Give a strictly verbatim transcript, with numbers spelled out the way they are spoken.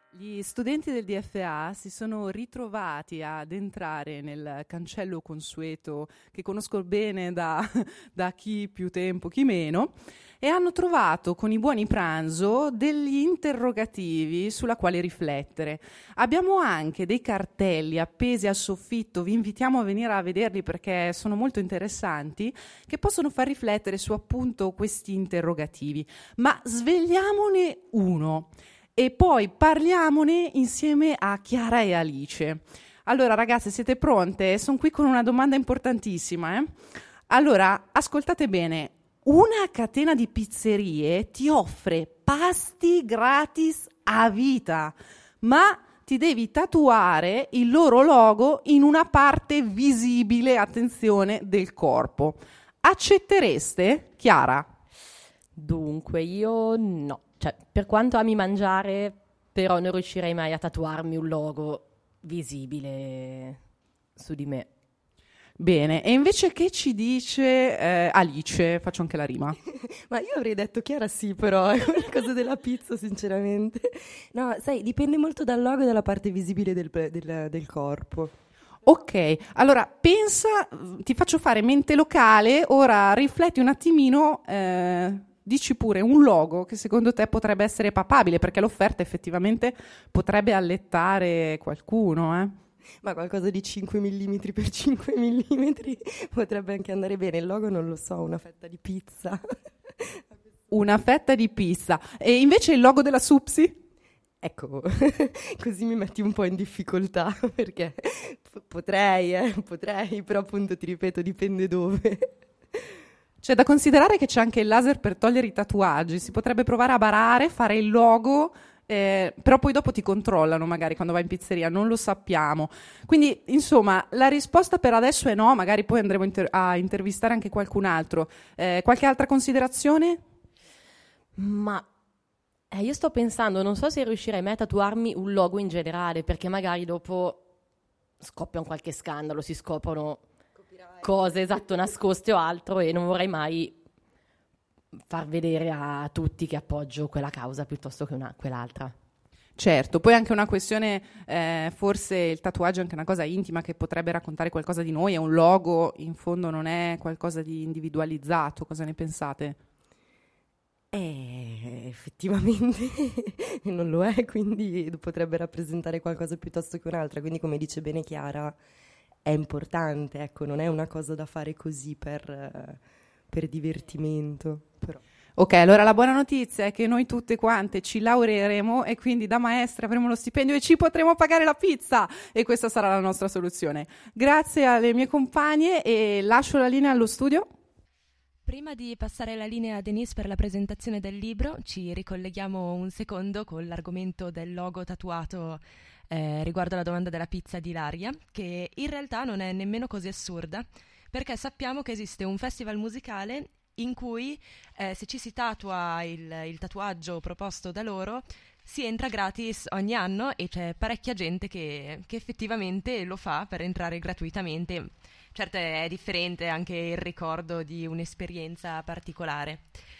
Gli studenti del D F A si sono ritrovati ad entrare nel cancello consueto che conosco bene da, da chi più tempo, chi meno, e hanno trovato con i buoni pranzo degli interrogativi sulla quale riflettere. Abbiamo anche dei cartelli appesi al soffitto, vi invitiamo a venire a vederli perché sono molto interessanti, che possono far riflettere su appunto questi interrogativi. Ma svegliamone uno. E poi parliamone insieme a Chiara e Alice. Allora ragazze, siete pronte? Sono qui con una domanda importantissima. Eh? Allora, ascoltate bene. Una catena di pizzerie ti offre pasti gratis a vita, ma ti devi tatuare il loro logo in una parte visibile, attenzione, del corpo. Accettereste, Chiara? Dunque, io no. Cioè, per quanto ami mangiare, però non riuscirei mai a tatuarmi un logo visibile su di me. Bene, e invece che ci dice eh, Alice? Faccio anche la rima. Ma io avrei detto Chiara sì, però è una cosa della pizza, sinceramente. No, sai, dipende molto dal logo e dalla parte visibile del, del, del corpo. Ok, allora pensa, ti faccio fare mente locale, ora rifletti un attimino... Eh, dici pure un logo che secondo te potrebbe essere papabile, perché l'offerta effettivamente potrebbe allettare qualcuno, eh? Ma qualcosa di cinque millimetri per cinque millimetri potrebbe anche andare bene. Il logo non lo so, una fetta di pizza. Una fetta di pizza. E invece il logo della Supsi? Ecco, così mi metti un po' in difficoltà, perché p- potrei, eh, potrei, però appunto ti ripeto, dipende dove. C'è da considerare che c'è anche il laser per togliere i tatuaggi, si potrebbe provare a barare, fare il logo, eh, però poi dopo ti controllano magari quando vai in pizzeria, non lo sappiamo. Quindi insomma la risposta per adesso è no, magari poi andremo inter- a intervistare anche qualcun altro. Eh, qualche altra considerazione? Ma eh, io sto pensando, non so se riuscirei mai a tatuarmi un logo in generale, perché magari dopo scoppia un qualche scandalo, si scoprono cose esatto nascoste o altro, e non vorrei mai far vedere a tutti che appoggio quella causa piuttosto che una, quell'altra. Certo, poi anche una questione, eh, forse il tatuaggio è anche una cosa intima che potrebbe raccontare qualcosa di noi, è un logo, in fondo non è qualcosa di individualizzato, cosa ne pensate? Eh, effettivamente non lo è, quindi potrebbe rappresentare qualcosa piuttosto che un'altra, quindi come dice bene Chiara è importante, ecco, non è una cosa da fare così per, per divertimento. Però. Ok, allora la buona notizia è che noi tutte quante ci laureeremo e quindi da maestre avremo lo stipendio e ci potremo pagare la pizza, e questa sarà la nostra soluzione. Grazie alle mie compagne e lascio la linea allo studio. Prima di passare la linea a Denise per la presentazione del libro, ci ricolleghiamo un secondo con l'argomento del logo tatuato eh, riguardo alla domanda della pizza di Ilaria, che in realtà non è nemmeno così assurda, perché sappiamo che esiste un festival musicale in cui eh, se ci si tatua il, il tatuaggio proposto da loro si entra gratis ogni anno, e c'è parecchia gente che, che effettivamente lo fa per entrare gratuitamente. Certo è differente anche il ricordo di un'esperienza particolare.